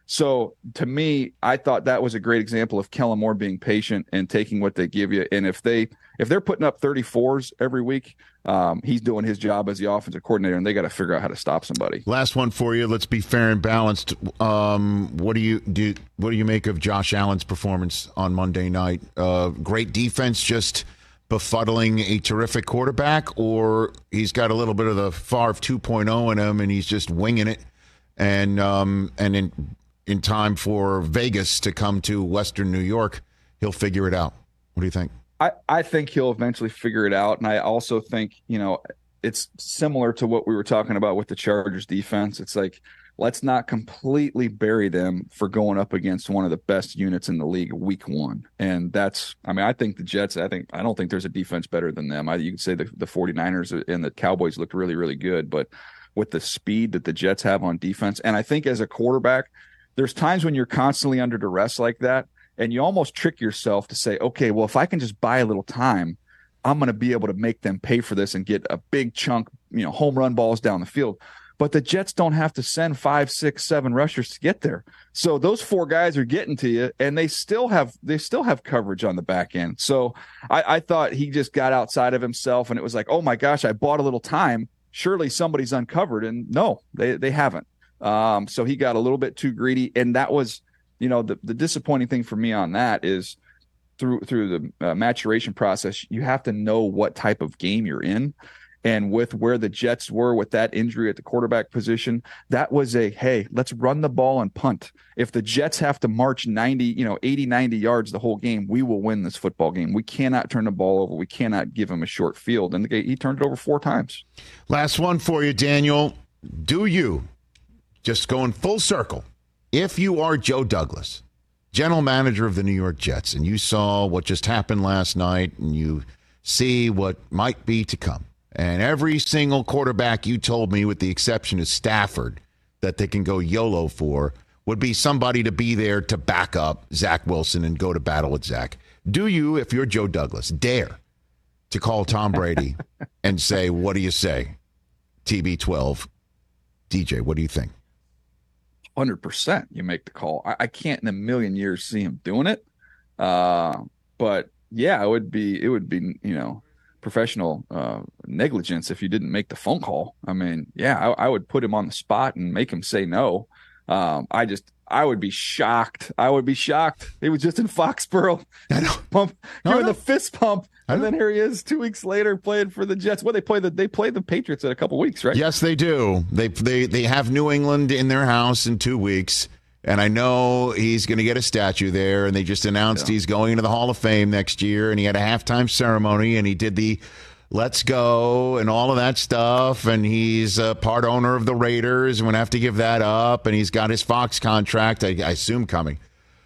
So to me, I thought that was a great example of Kellen Moore being patient and taking what they give you. And if they if they're putting up thirty-fours every week, um, he's doing his job as the offensive coordinator, and they got to figure out how to stop somebody. Last one for you. Let's be fair and balanced. Um, what do you do? What do you make of Josh Allen's performance on Monday night? Uh, great defense, just befuddling a terrific quarterback, or he's got a little bit of the Favre two point oh in him, and he's just winging it. And um, and in in time for Vegas to come to Western New York, he'll figure it out. What do you think? I, I think he'll eventually figure it out. And I also think, you know, it's similar to what we were talking about with the Chargers defense. It's like, let's not completely bury them for going up against one of the best units in the league week one. And that's, I mean, I think the Jets, I think, I don't think there's a defense better than them. I, you could say the, the 49ers and the Cowboys looked really, really good, but with the speed that the Jets have on defense. And I think as a quarterback, there's times when you're constantly under duress like that, and you almost trick yourself to say, okay, well, if I can just buy a little time, I'm going to be able to make them pay for this and get a big chunk, you know, home run balls down the field. But the Jets don't have to send five, six, seven rushers to get there. So those four guys are getting to you, and they still have they still have coverage on the back end. So I, I thought he just got outside of himself, and it was like, oh my gosh, I bought a little time. Surely somebody's uncovered, and no, they they haven't. Um, so he got a little bit too greedy, and that was, you know, the, the disappointing thing for me on that is through through the uh, maturation process, you have to know what type of game you're in. And with where the Jets were with that injury at the quarterback position, that was a, hey, let's run the ball and punt. If the Jets have to march ninety, you know, eighty, ninety yards the whole game, we will win this football game. We cannot turn the ball over. We cannot give him a short field. And the, he turned it over four times. Last one for you, Daniel. Do you, just going full circle, if you are Joe Douglas, general manager of the New York Jets, and you saw what just happened last night, and you see what might be to come, and every single quarterback you told me, with the exception of Stafford, that they can go YOLO for, would be somebody to be there to back up Zach Wilson and go to battle with Zach. Do you, if you're Joe Douglas, dare to call Tom Brady and say, what do you say? T B twelve. D J, what do you think? one hundred percent you make the call. I, I can't in a million years see him doing it. Uh, but, yeah, it would be, it would be, you know, professional uh, negligence if you didn't make the phone call. I mean, yeah, I, I would put him on the spot and make him say no. Um, I just, I would be shocked. I would be shocked. He was just in Foxborough, pump, doing the fist pump, and then here he is two weeks later playing for the Jets. Well, they play the they play the Patriots in a couple weeks, right? Yes, they do. They they they have New England in their house in two weeks. And I know he's going to get a statue there, and they just announced yeah. he's going into the Hall of Fame next year, and he had a halftime ceremony, and he did the let's go and all of that stuff, and he's a part owner of the Raiders, and we're going to have to give that up, and he's got his Fox contract, I, I assume, coming.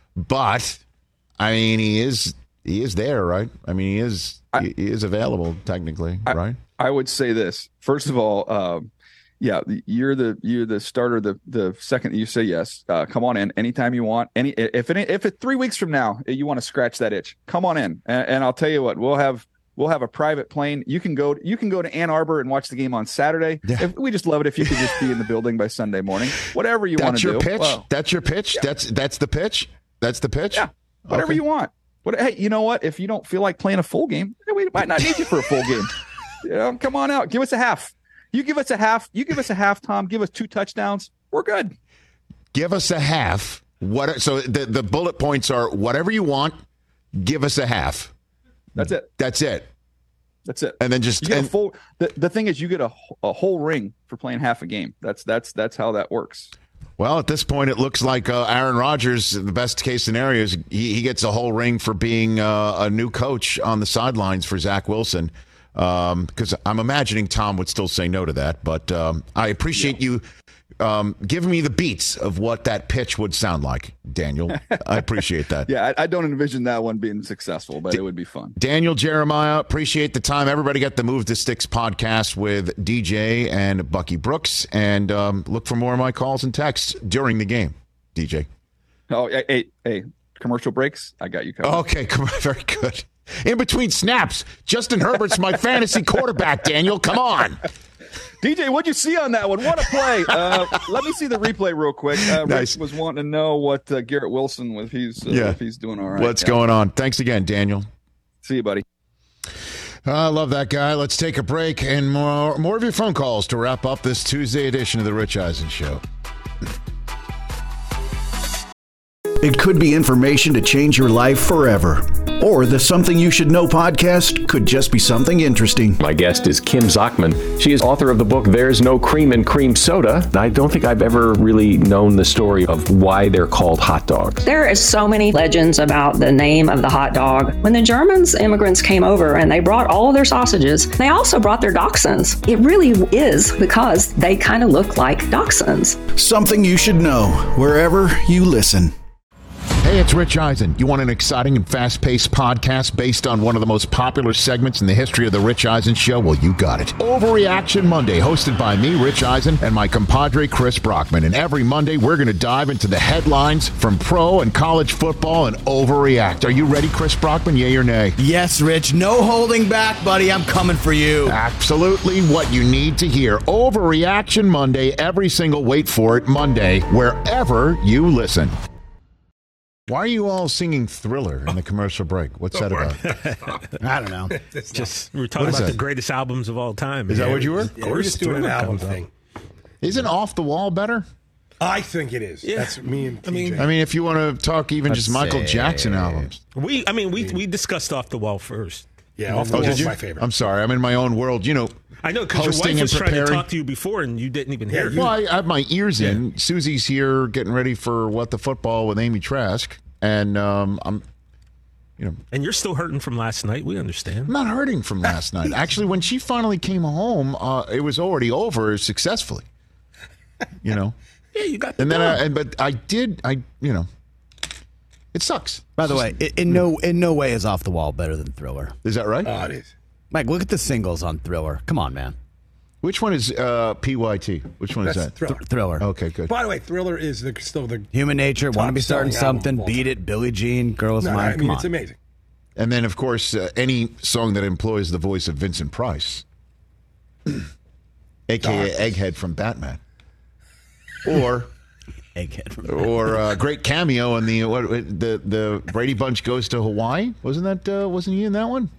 But, I mean, he is he is there, right? I mean, he is I, he is available, technically, I, right? I would say this. First of all, um, yeah, you're the you're the starter. The the second that you say yes, uh, come on in anytime you want. Any if it if it three weeks from now you want to scratch that itch, come on in, and, and I'll tell you what, we'll have we'll have a private plane. You can go you can go to Ann Arbor and watch the game on Saturday. Yeah. If, we just love it if you could just be in the building by Sunday morning. Whatever you want to do. That's your pitch. Well, that's your pitch. Yeah. That's that's the pitch. That's the pitch. Yeah, whatever okay. you want. What? Hey, you know what? If you don't feel like playing a full game, we might not need you for a full game. You know, come on out. Give us a half. You give us a half. You give us a half, Tom. Give us two touchdowns. We're good. Give us a half. What? So the, the bullet points are whatever you want. Give us a half. That's it. That's it. That's it. And then just you get and, a full. The, the thing is, you get a, a whole ring for playing half a game. That's that's that's how that works. Well, at this point, it looks like uh, Aaron Rodgers, the best case scenario is he, he gets a whole ring for being uh, a new coach on the sidelines for Zach Wilson. Because um, I'm imagining Tom would still say no to that. But um, I appreciate yeah. you um, giving me the beats of what that pitch would sound like, Daniel. I appreciate that. Yeah, I, I don't envision that one being successful, but D- it would be fun. Daniel Jeremiah, appreciate the time. Everybody got the Move the Sticks podcast with D J and Bucky Brooks. And um, look for more of my calls and texts during the game, D J. Oh, hey, hey, commercial breaks? I got you covered. Okay, very good. In between snaps, Justin Herbert's my fantasy quarterback, Daniel. Come on. D J, what'd you see on that one? What a play! Uh, let me see the replay real quick. Uh, Nice. Rick was wanting to know what uh, Garrett Wilson, if he's uh, Yeah. if he's doing all right. What's Yeah. going on? Thanks again, Daniel. See you, buddy. I love that guy. Let's take a break and more more of your phone calls to wrap up this Tuesday edition of the Rich Eisen Show. It could be information to change your life forever. Or the Something You Should Know podcast could just be something interesting. My guest is Kim Zachman. She is author of the book There's No Cream in Cream Soda. I don't think I've ever really known the story of why they're called hot dogs. There is so many legends about the name of the hot dog. When the Germans immigrants came over and they brought all of their sausages, they also brought their dachshunds. It really is because they kind of look like dachshunds. Something You Should Know, wherever you listen. Hey, it's Rich Eisen. You want an exciting and fast-paced podcast based on one of the most popular segments in the history of the Rich Eisen Show? Well, you got it. Overreaction Monday, hosted by me, Rich Eisen, and my compadre, Chris Brockman. And every Monday, we're going to dive into the headlines from pro and college football and overreact. Are you ready, Chris Brockman? Yay or nay? Yes, Rich. No holding back, buddy. I'm coming for you. Absolutely what you need to hear. Overreaction Monday, every single, wait for it, Monday, wherever you listen. Why are you all singing Thriller in the commercial break? What's that about? I don't know. Just we're talking about that? the greatest albums of all time. Is that what you were? Of Yeah, we're just doing an album thing. Isn't Off the Wall better? I think it is. Yeah. That's me and I mean, T J. I mean, if you want to talk even Let's just Michael see. Jackson albums. We, I mean, we we discussed Off the Wall first. yeah, Off the Oh, did Wall's you? my favorite. I'm sorry. I'm in my own world. You know, I know because your hosting wife and was trying to preparing. talk to you before and you didn't even hear. Yeah, Well, I have my ears in. Susie's here getting ready for What the Football with Amy Trask. And um, I'm, you know, And you're still hurting from last night. We understand. I'm not hurting from last night. Actually, when she finally came home, uh, it was already over successfully. You know, Yeah, you got. The and then, dog. I, and but I did, I you know, it sucks. By the way, in, in no in no way is Off the Wall better than Thriller. Is that right? Oh, it is. Mike, look at the singles on Thriller. Come on, man. Which one is uh, P Y T? Which one That's is that? Thriller. Th- Thriller. Okay, good. By the way, Thriller is the, still the. Human Nature, Want to Be Starting Top-selling album Something, of all Beat time. It, Billie Jean, Girl Is No, Mine. I Come mean, on. it's amazing. And then, of course, uh, any song that employs the voice of Vincent Price, a k a. Egghead from Batman, or Egghead from or uh, great cameo in the what the the Brady Bunch Goes to Hawaii. Wasn't that uh, wasn't he in that one?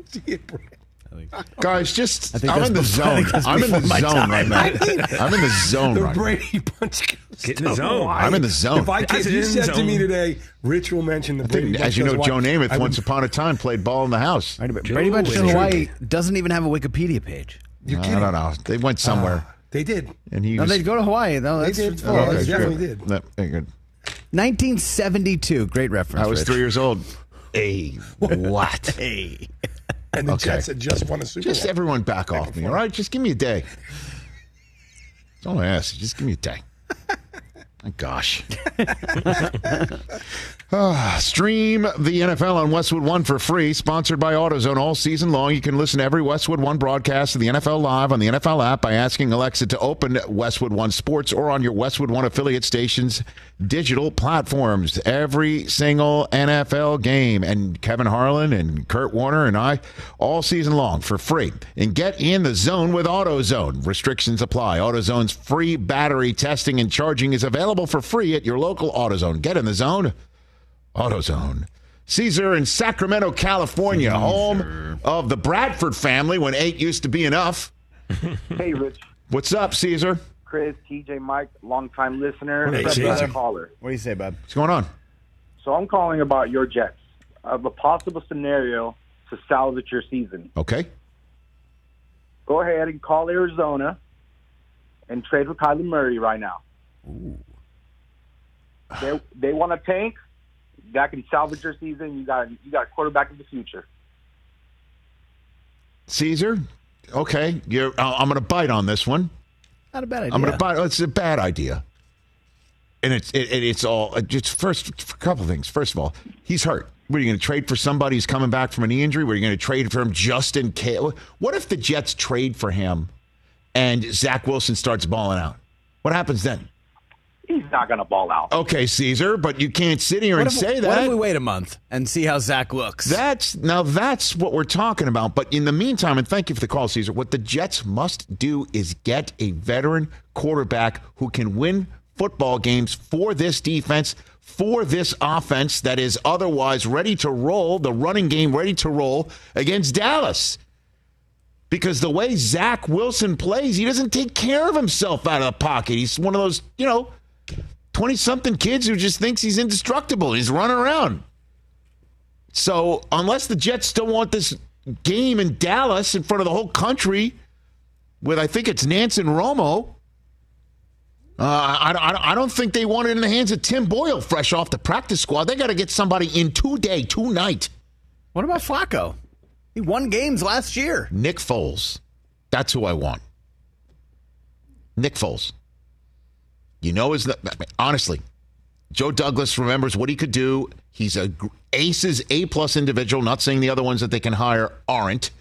Guys, just I think I'm that's in the before- I zone. think that's I'm in the before my zone time. right now. I'm in the zone The right now. Brady Bunch. Get in the zone. I'm in the zone. If I That's if you in said zone. to me today, Rich will mention the I Brady think, Bunch. as you know, goes Joe Hawaii, Namath I would- once upon a time played ball in the house. Right, but Joe Brady Bunch in is Hawaii doesn't even have a Wikipedia page. You're I kidding. don't know. They went somewhere, They did. and he No, was. they'd go to Hawaii. No, They that's did. full. Oh, Okay, they good. definitely did. No, very good. nineteen seventy-two. Great reference. I was Rich. three years old. Hey, what? Hey. And the Okay. Jets had just won a Super Just Bowl. everyone back off me, all right? Just give me a day. That's all I ask. Just give me a day. My gosh. Ah, stream the N F L on Westwood One for free. Sponsored by AutoZone all season long. You can listen to every Westwood One broadcast of the N F L live on the N F L app by asking Alexa to open Westwood One Sports or on your Westwood One affiliate stations' digital platforms. Every single N F L game. And Kevin Harlan and Kurt Warner and I all season long for free. And get in the zone with AutoZone. Restrictions apply. AutoZone's free battery testing and charging is available for free at your local AutoZone. Get in the zone. AutoZone. Caesar in Sacramento, California, home of the Bradford family when eight used to be enough. Hey, Rich. What's up, Caesar? Chris, T J, Mike, longtime listener, Hey, first Caesar. time caller. What do you say, bud? What's going on? So I'm calling about your Jets. I have a possible scenario to salvage your season. Okay. Go ahead and call Arizona and trade for Kyler Murray right now. Ooh. They they want a tank that can salvage your season. You got you got a quarterback of the future. Caesar? Okay. You're, uh, I'm going to bite on this one. Not a bad idea. I'm going to bite. It's a bad idea. And it's it, it, it's all uh, just first a couple things. First of all, he's hurt. What are you going to trade for somebody who's coming back from a knee injury? Were you going to trade for him just in case? What if the Jets trade for him and Zach Wilson starts balling out? What happens then? he's not going to ball out. Okay, Caesar, but you can't sit here What and if, say what that. if we wait a month and see how Zach looks? That's now that's what we're talking about. But in the meantime, and thank you for the call, Caesar, what the Jets must do is get a veteran quarterback who can win football games for this defense, for this offense that is otherwise ready to roll, the running game ready to roll against Dallas. Because the way Zach Wilson plays, he doesn't take care of himself out of the pocket. He's one of those, you know, twenty-something kids who just thinks he's indestructible. He's running around. So unless the Jets still want this game in Dallas in front of the whole country with, I think it's Nance and Romo, uh, I, I, I don't think they want it in the hands of Tim Boyle fresh off the practice squad. They got to get somebody in today, tonight. What about Flacco? He won games last year. Nick Foles. That's who I want. Nick Foles. You know, is that honestly, Joe Douglas remembers what he could do. He's a aces, A-plus individual. Not saying the other ones that they can hire aren't.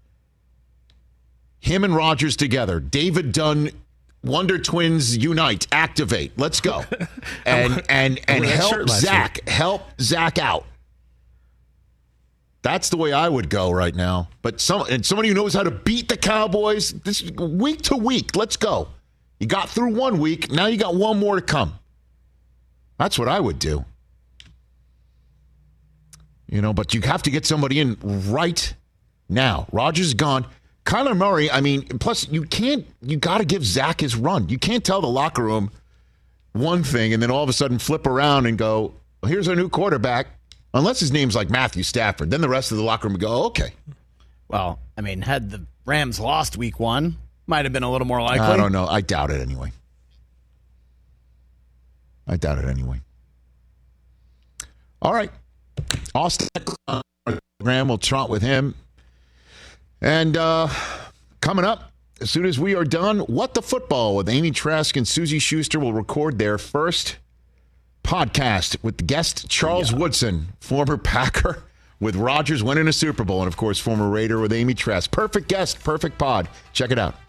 Him and Rodgers together. David Dunn, Wonder Twins unite, activate. Let's go. And and and help Zach. Help Zach out. That's the way I would go right now. But some and somebody who knows how to beat the Cowboys this week to week. Let's go. You got through one week. Now you got one more to come. That's what I would do. You know, but you have to get somebody in right now. Rodgers is gone. Kyler Murray, I mean, plus you can't, you got to give Zach his run. You can't tell the locker room one thing and then all of a sudden flip around and go, well, here's our new quarterback. Unless his name's like Matthew Stafford. Then the rest of the locker room would go, oh, okay. Well, I mean, had the Rams lost week one, might have been a little more likely. I don't know. I doubt it anyway. I doubt it anyway. All right. Austin Graham will trot with him. And uh, coming up, as soon as we are done, What the Football with Amy Trask and Susie Schuster will record their first podcast with the guest Charles yeah. Woodson, former Packer with Rodgers winning a Super Bowl, and of course former Raider with Amy Trask. Perfect guest, perfect pod. Check it out.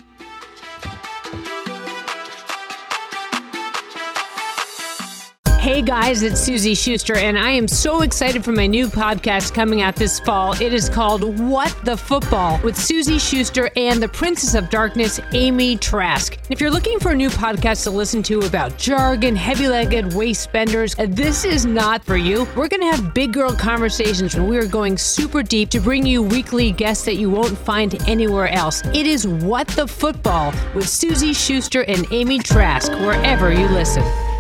Hey guys, it's Susie Schuster, and I am so excited for my new podcast coming out this fall. It is called What the Football with Susie Schuster and the Princess of Darkness, Amy Trask. If you're looking for a new podcast to listen to about jargon, heavy-legged waist benders, this is not for you. We're going to have big girl conversations, and we're going super deep to bring you weekly guests that you won't find anywhere else. It is What the Football with Susie Schuster and Amy Trask, wherever you listen.